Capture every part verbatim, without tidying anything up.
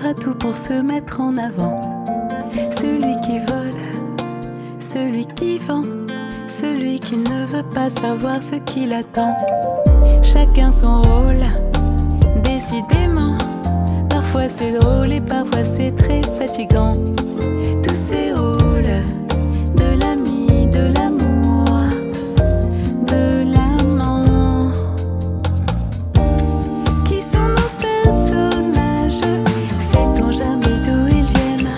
fera tout pour se mettre en avant. Celui qui vole, celui qui vend, celui qui ne veut pas savoir ce qu'il attend. Chacun son rôle, décidément. Parfois c'est drôle et parfois c'est très fatigant. Tous ces rôles, de l'ami, de l'amour, de l'amant. Qui sont nos personnages? Sait-on jamais d'où ils viennent?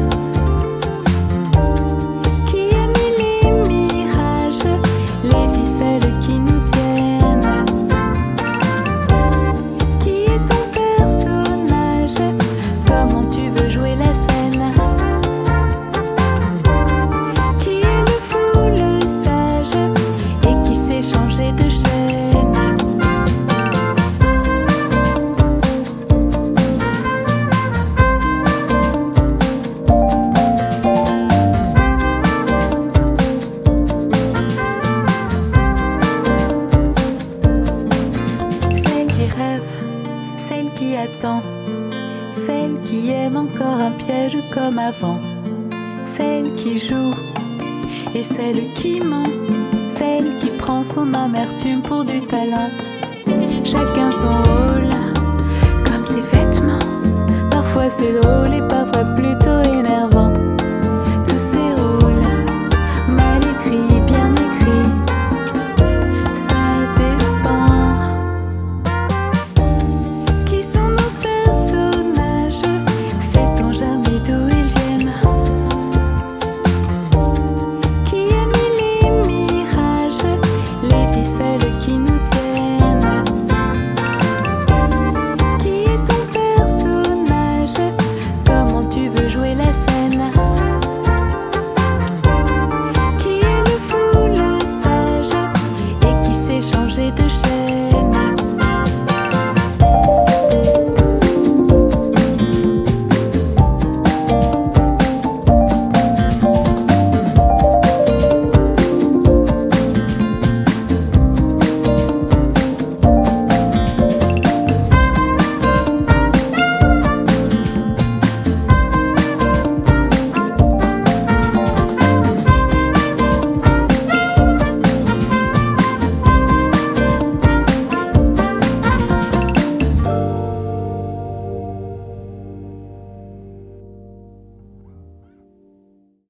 Qui a mis les mirages, les ficelles qui nous tiennent? Qui est ton personnage? Comment tu veux jouer la scène? Qui est le fou, le sage, et qui sait changer de chaîne? Celle qui rêve, celle qui attend, celle qui aime encore un piège comme avant, celle qui joue et celle qui ment, celle qui prend son amertume pour du talent. Chacun son rôle, comme ses vêtements. Parfois c'est drôle et